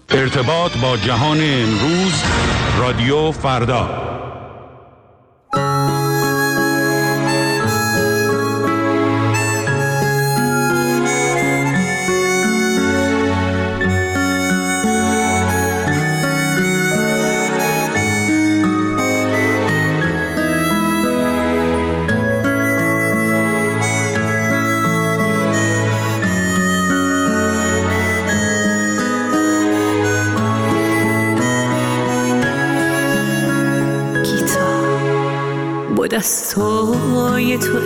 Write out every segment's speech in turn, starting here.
ارتباط با جهان امروز، رادیو فردا. دستای تو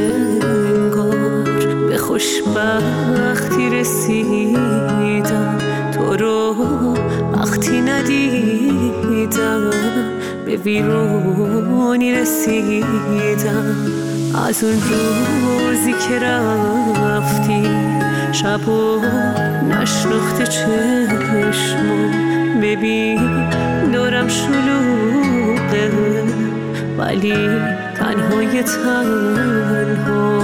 انگار به خوشبختی رسیدم، تو رو وقتی ندیدم به ویرونی رسیدم. از اون روزی که رفتی شب و نشناخته چشمو، ببین دورم شلوغه ولی تنهای تنها.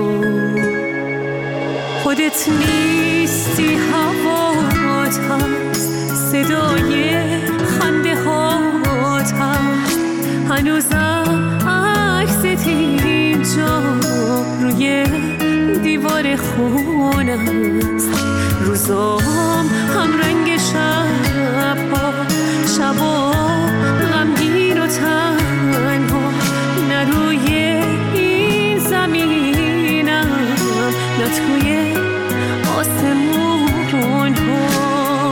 خودت نیستی، هوات هست، صدای خنده هات هست، هنوزم عکست اینجا روی دیوار خونه است. روزام هم رنگ شبا، شبا غمگین و تنها، نه روی این زمینم نه توی آسمون ها.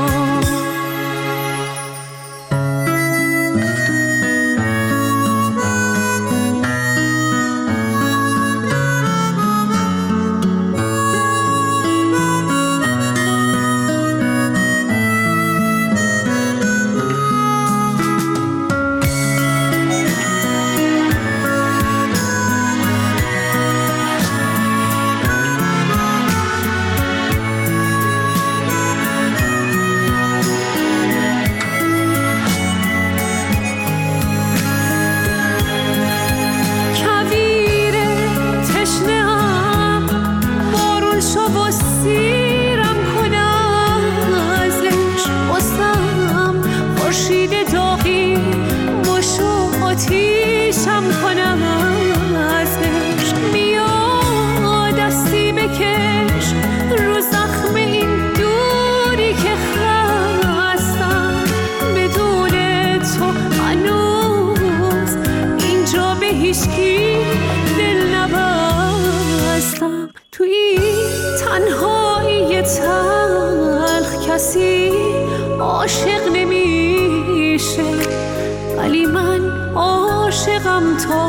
کسی عاشق نمیشه ولی من عاشقم تا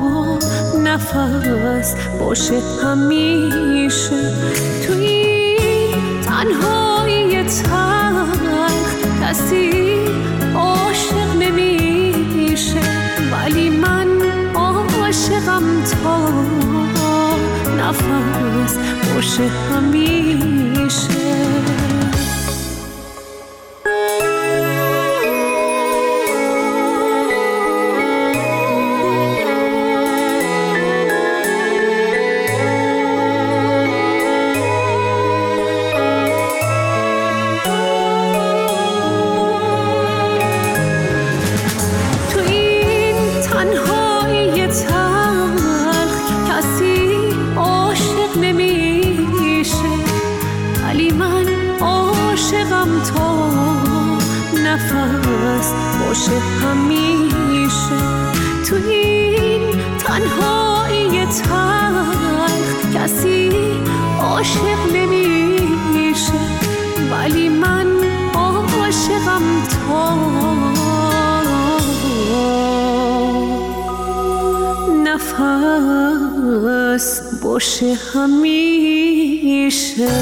نفس باشه همیشه. تو این تنهایی تلخ کسی عاشق نمیشه ولی من عاشقم تا نفس باشه همیشه. نفس باشه همیشه. تو این تنهایی تلخ کسی عاشق نمیشه ولی من عاشقم تا نفس باشه همیشه.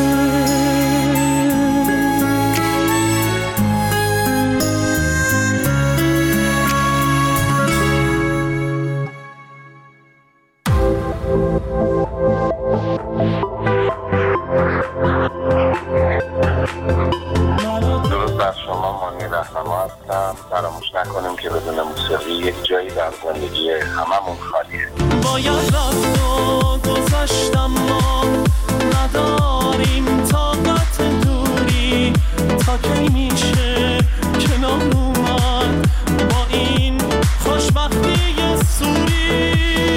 فراموش نکنیم که بدون موسیقی یک جایی در زندگی هممون خالیه. باید رفت و گذاشتم ما نداریم طاقت دوری تا کی میشه کنار اومد با این خوشبختی سوری.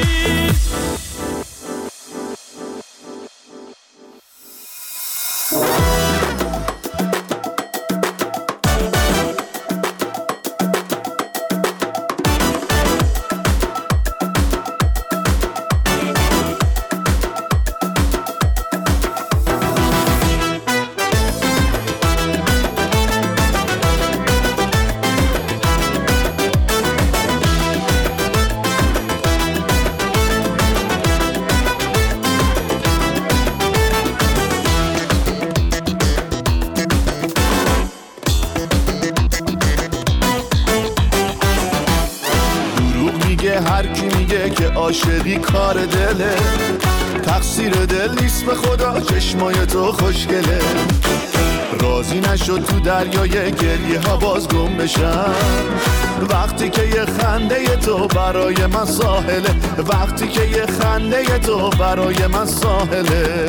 هر کی میگه که عاشقی کار دله، تقصیر دل نیست به خدا، چشمای تو خوشگله. راضی نشد تو دریای گریه ها باز گم بشم، وقتی که یه خنده تو برای من ساحله، وقتی که یه خنده تو برای من ساحله.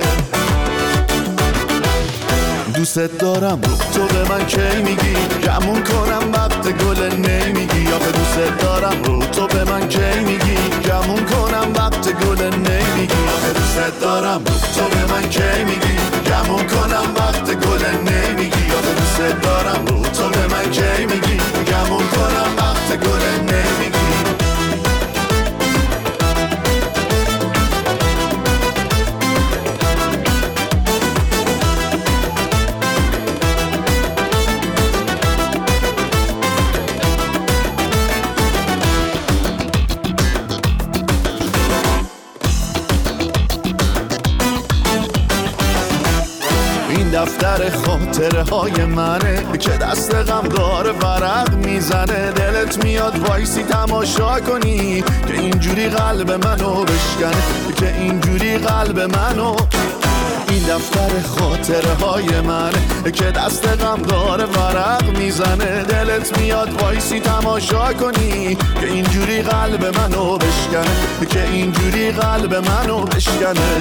دوست دارم تو به من کی میگی، گمون کنم وقت گل نمیگی. آخه دوست دارم رو تو به من کی میگی، گمون کنم وقت گل نمیگی. آخه دوست دارم رو تو به من کی میگی، گمون کنم وقت گل نمیگی. آخه دوست دارم رو تو به من کی میگی، گمون کنم وقت گل نمیگی. دفتر خاطره های منه که دست غم داره ورق میزنه. دلت میاد وایسی تماشا کنی که اینجوری قلب منو بشکنه، که اینجوری قلب منو. این دفتر خاطره های منه که دست غم داره ورق میزنه. دلت میاد وایسی تماشا کنی که اینجوری قلب منو بشکنه، که اینجوری قلب منو بشکنه.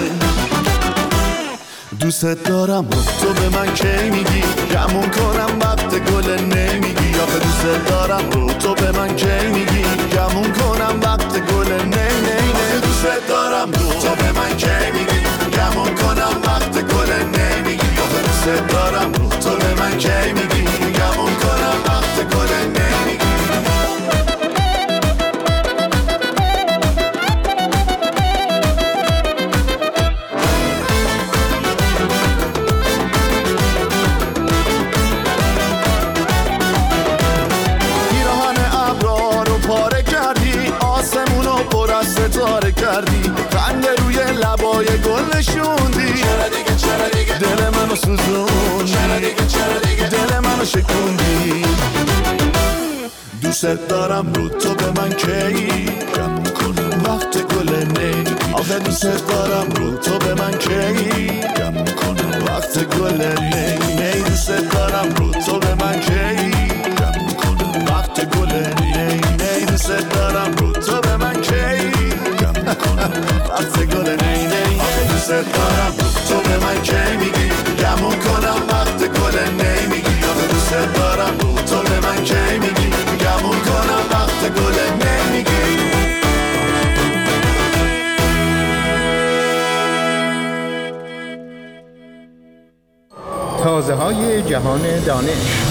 دوست دارم تو به من کی میگی، گمون کنم وقت گل نمیگی. آخه دوست دارم رو تو به من کی میگی، گمون کنم وقت گل نمیگی. دوست دارم رو تو به من کی میگی، گمون کنم وقت گل نمیگی. آخه دوست دارم رو تو به من کی میگی، گمون کنم وقت گل نمیگی. ستاره کردی، خنده روی لبای گل نشوندی. چرا دیگه دل منو سوزوندی، چرا دیگه دل منو شکوندی. دوست دارم رو تو به من کی، گمون کنم وقت گل نمیگی. آخه دوست دارم رو تو به من کی، گمون کنم وقت گل نمیگی. دوست دارم رو تو به من کی، گمون کنم وقت گل نمیگی. دوست دارم رو تو به من کی، وقت گل نی. دوست دارم تو به من کی میگی، گمون کنم وقت گل نمیگی. آخه دوست دارم تو به من کی میگی، گمون کنم وقت گل نمیگی. تازه های جهان دانش.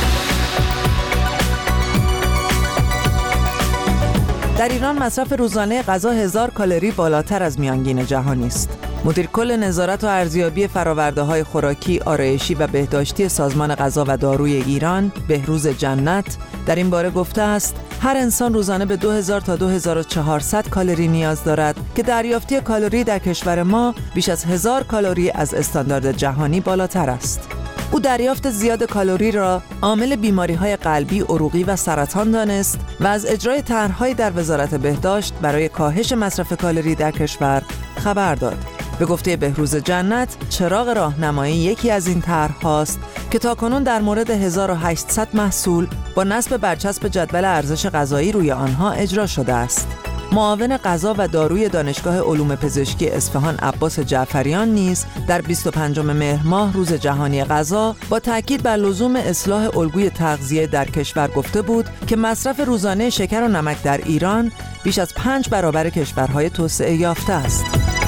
در ایران مصرف روزانه غذا 1000 کالری بالاتر از میانگین جهانی است. مدیر کل نظارت و ارزیابی فرآورده‌های خوراکی، آرایشی و بهداشتی سازمان غذا و داروی ایران، بهروز جنت، در این باره گفته است هر انسان روزانه به 2000 تا 2400 کالری نیاز دارد که دریافتی کالری در کشور ما بیش از 1000 کالری از استاندارد جهانی بالاتر است. او دریافت زیاد کالری را عامل بیماری‌های قلبی، عروقی و سرطان دانست و از اجرای طرح‌های در وزارت بهداشت برای کاهش مصرف کالری در کشور خبر داد. به گفته بهروز جنت، چراغ راهنمایی یکی از این طرح‌هاست که تاکنون در مورد 1800 محصول با نصب برچسب جدول ارزش غذایی روی آنها اجرا شده است. معاون غذا و داروی دانشگاه علوم پزشکی اصفهان عباس جعفریان نیز در 25 مهر ماه روز جهانی غذا با تاکید بر لزوم اصلاح الگوی تغذیه در کشور گفته بود که مصرف روزانه شکر و نمک در ایران بیش از 5 برابر کشورهای توسعه یافته است.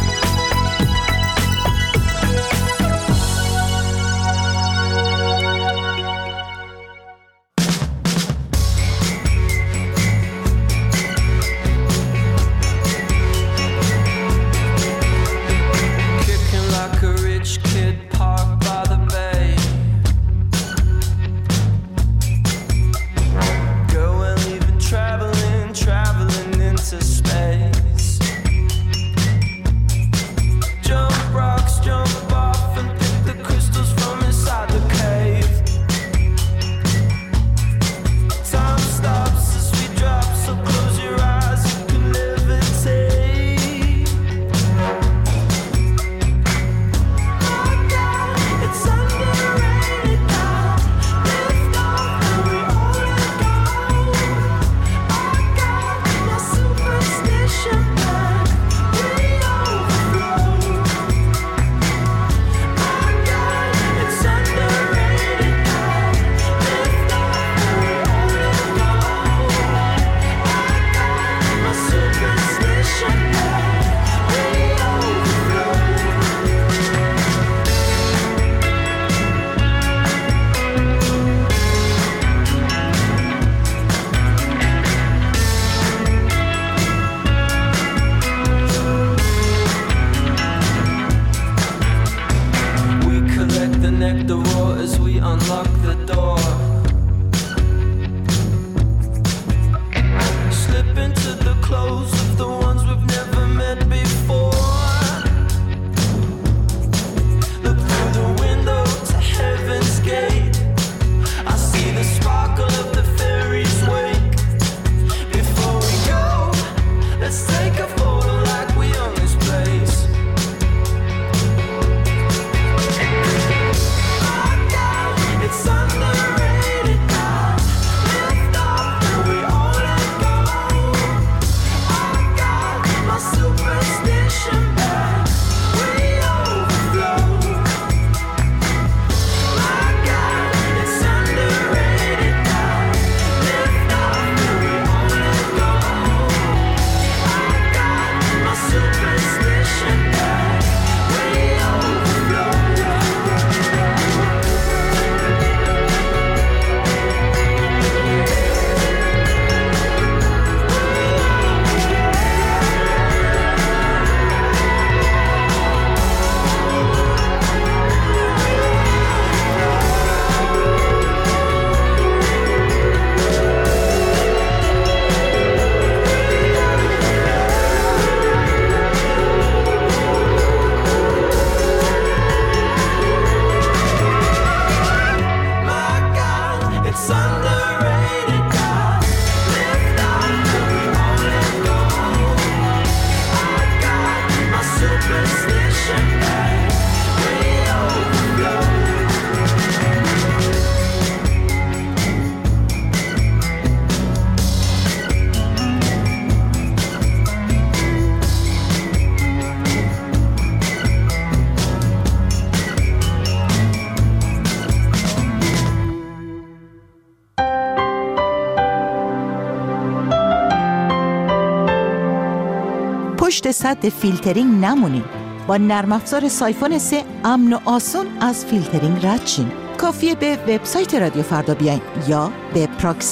پشت سد فیلترینگ نمونین. با نرم افزار سایفون 3 امن و آسون از فیلترینگ رد شین. کافیه به وبسایت رادیو فردا بیاین یا به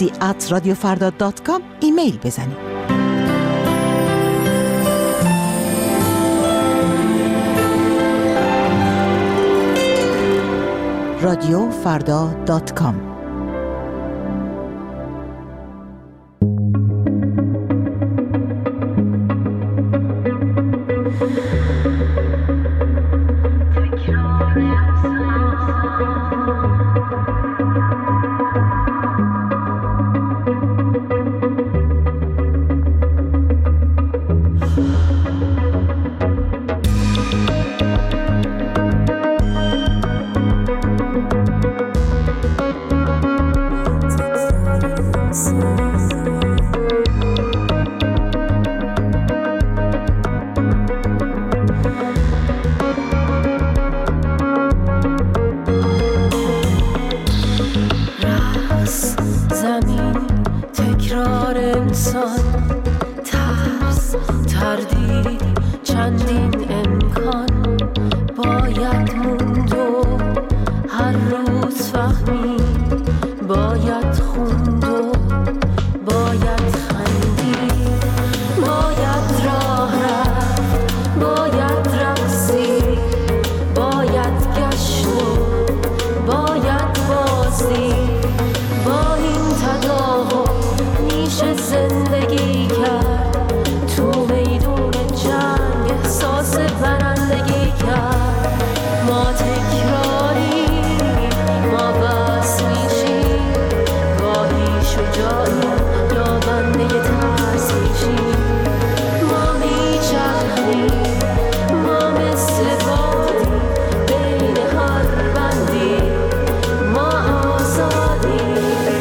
proxy@radiofarda.com ایمیل بزنید. radiofarda.com انسان، ترس، تردید، چندین امکان باید موند و هر روز فهمید، باید خوند و باید خندید، باید راه رفت، باید رقصید، باید گشت و باید بازدید. با این تداهم میشه زندگی کرد، تو میدون جنگ احساس برندگی کرد. ما تکراری، ما بس میشیم، گاهی شجاعی یا بنده ترس میشیم. ما میچرخیم، ما مثل بادی بین هر بندی، ما آزادیم.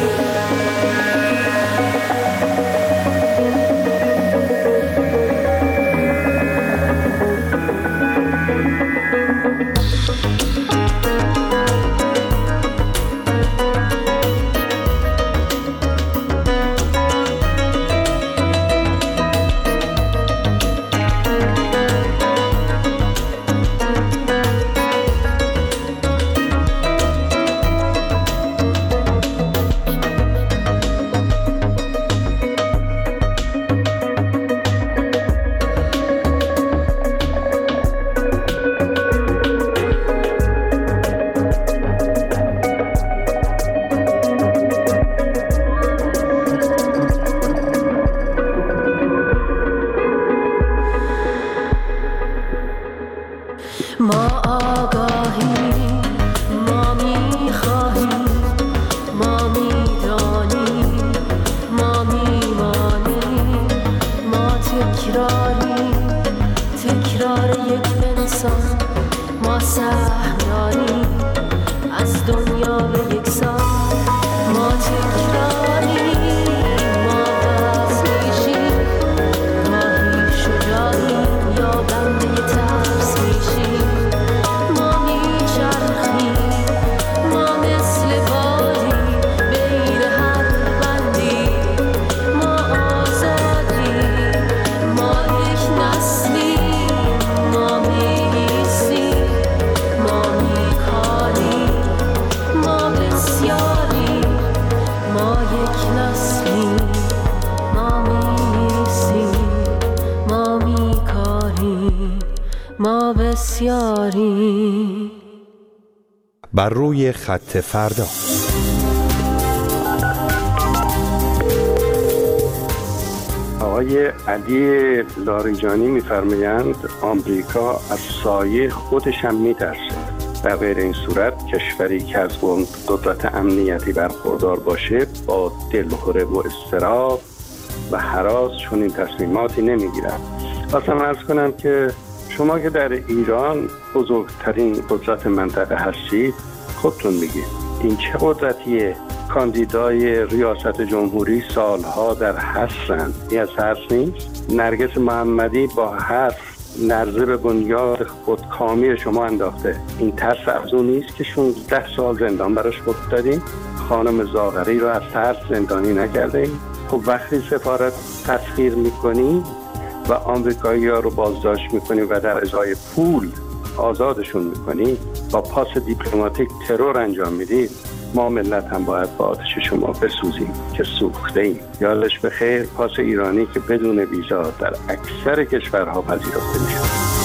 ما آگاهیم، ما میخواهیم، ما میدانیم، ما میمانیم. ما تکراریم، تکرار یک انسان. ما سهم داریم از دنیا به یک سان. ما تکراریم، ما بس میشیم، گاهی شجاعیم یا بنده ترس میشیم. ما میچرخیم، ما مثل بادی بین هر بندی، ما آزادیم. ما یک نسلیم، ما میایستیم، ما میکاریم، ما بسیاریم. ما یک نسلیم، ما میایستیم، ما میکاریم، ما بسیاریم. بر روی خط فردا. آقای علی لاریجانی می‌فرمایند آمریکا از سایه خودش هم می‌ترسه. در غیر این صورت کشوری که از قدرت امنیتی برخوردار باشه با دلهره و اضطراب و هراس چون این تصمیماتی نمیگیرد. خواستم عرض کنم که شما که در ایران بزرگترین قدرت منطقه هستید خودتون میگید این چه قدرتیه؟ کاندیدای ریاست جمهوری سالها در هستند. این از حرف نیست. نرگس محمدی با حرف نرزه به بنیاد خودکامی شما انداخته. این ترس از اون نیست که 16 سال زندان براش فرستادیم؟ خانم زاغری رو از ترس زندانی نکردیم؟ خب وقتی سفارت تسخیر میکنی و آمریکایی‌ها رو بازداشت میکنی و در ازای پول آزادشون میکنی، با پاس دیپلماتیک ترور انجام میدید، ما ملت هم باید با آتش شما بسوزیم که سوخته ایم. یادش به خیر پاس ایرانی که بدون ویزا در اکثر کشورها پذیرفته میشه.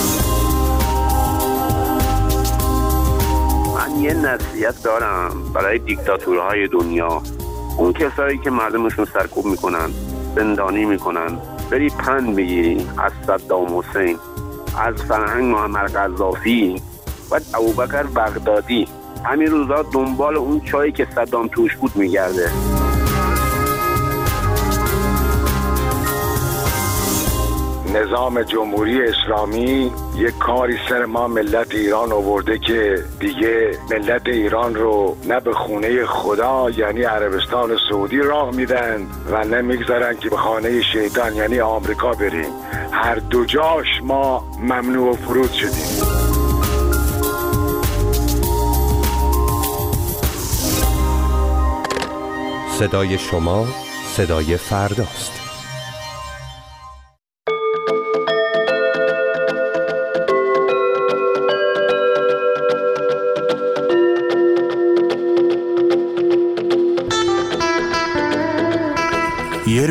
من یه نصیحت دارم برای دیکتاتورهای دنیا، اون کسایی که مردمشون سرکوب میکنن، زندانی میکنن، بری پند بگیری از صدام حسین، از فرهنگ معمر قذافی و ابوبکر بغدادی. همین روزا دنبال اون چایی که صدام توش بود میگرده. نظام جمهوری اسلامی یک کاری سر ما ملت ایران آورده که دیگه ملت ایران رو نه به خونه خدا یعنی عربستان سعودی راه میدن و نمیگذارن که به خانه شیطان یعنی آمریکا بریم. هر دو جاش ما ممنوع و فرود شدیم. صدای شما صدای فرداست.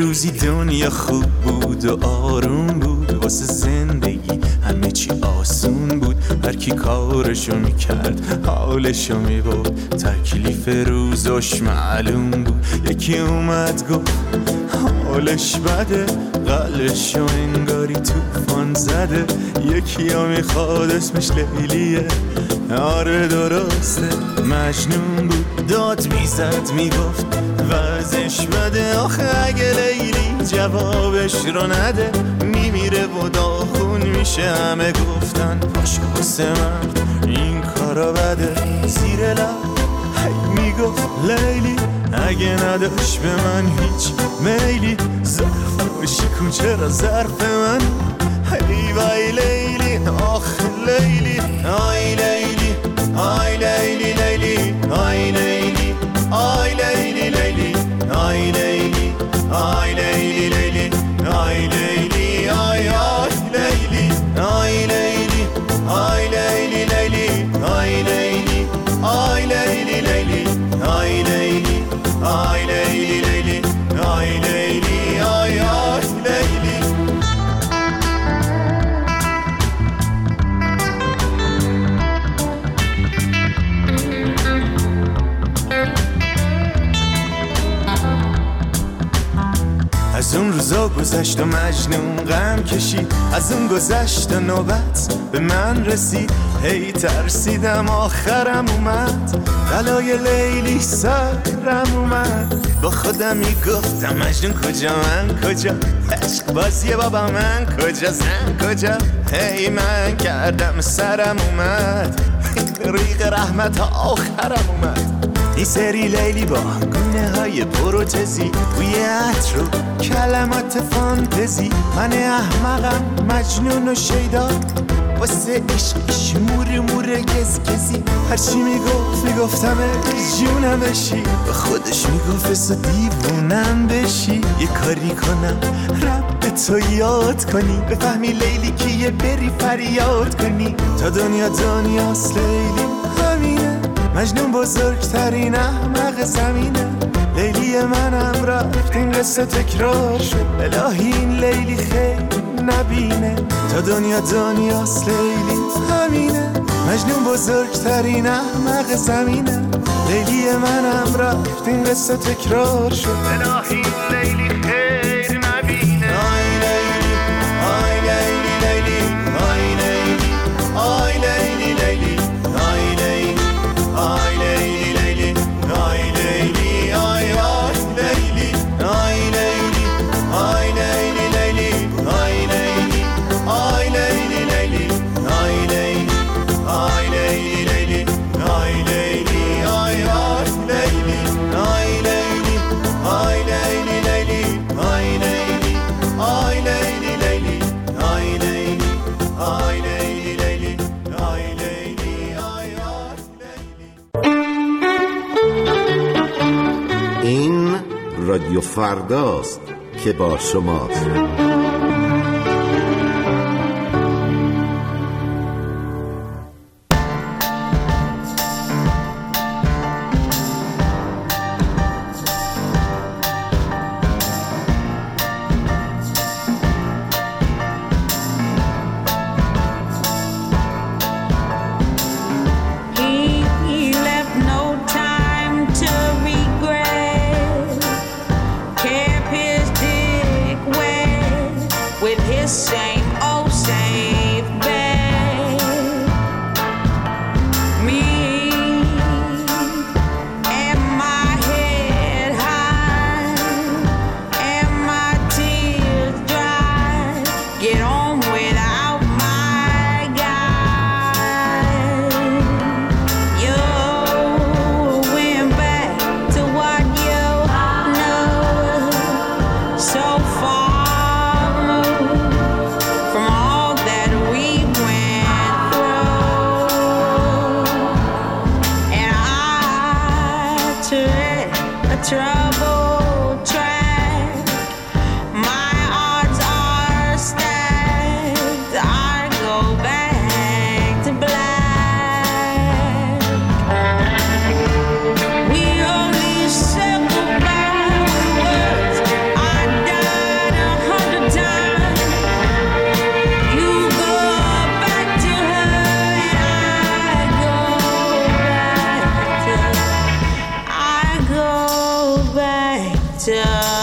روزی دنیا خوب بود و آروم بود، واسه زندگی همه چی آسون بود. هر کی کارشو میکرد حالشو میبود، تکلیف روزش معلوم بود. یکی اومد گفت حالش بده، قلبشو انگاری توفان زده. یکی ها میخواد اسمش لیلیه، آره درسته مجنون بود. داد میزد میگفت وضعش بده، آخه اگه لیلی جوابش رو نده میمیره و داغون میشه. همه گفتن باش واسه مرد این کارا بده. زیر لب هی میگفت لیلی اگه نداشت به من هیچ میلی، ظرف شکون چرا ظرف من. هی وای لیلی آخ لیلی، آی لیلی آی لیلی لیلی، آی لیلی آی لیلی لیلی، آی لیلی آی لیلی لیلی، آی لیلی آی آی لیلی، آی لیلی آی لیلی لیلی، آی لیلی آی لیلی لیلی، آی لیلی آی لیلی لیلی، آی لیلی آی آی لیلی. از اون روزا گذشت و مجنون غم کشید، از اون گذشت و نوبت به من رسید. هی ترسیدم آخرم اومد، بلای لیلی سرم اومد. با خودم میگفتم مجنون کجا من کجا، عشق بازیه بابا من کجا زن کجا. هی من کردم سرم اومد، ریق رحمت آخرم اومد. این سری لیلی با گونه های پروتزی، بوی عطر و کلمات فانتزی. من احمقم مجنون و شیدا، واسه عشقش مور گزگزی. هرچی میگفتم جونم بشی، به خودش میگفت سو دیوونم بشی. یه کاری کنم رب تو یاد کنی، بفهمی لیلی کیه بری فریاد کنی. تا دنیاست لیلی همینه، مجنون بزرگترین احمق زمینه. لیلی منم رفت این قصه تکرار شد، الهی این لیلی خیلی نبینه. تا دنیاست لیلی همینه، مجنون بزرگترین احمق زمینه. لیلی منم رفت این قصه تکرار شد، الهی این لیلی خیلی نبینه. آی لیلی آی لیلی لیلی، آی لیلی آی لیلی لیلی، آی لیلی آی لیلی لیلی، آی لیلی آی آی لیلی، آی لیلی آی لیلی لیلی، آی لیلی آی لیلی لیلی، آی لیلی آی لیلی لیلی، آی لیلی آی آی لیلی، آی لیلی آی لیلی لیلی، آی لیلی آی لیلی لیلی، آی لیلی آی لیلی لیلی، آی لیلی آی آی لیلی. این رادیو فرداست که با شماست. He left no time to regret, kept his dick wet with his same old safe bet. Me and my head high and my tears dry, get on without my guy. You went back to what you know, so far from all that we went through. And I took a troubled track. My odds are stacked. I go back to black. We only said goodbye with words. I died. to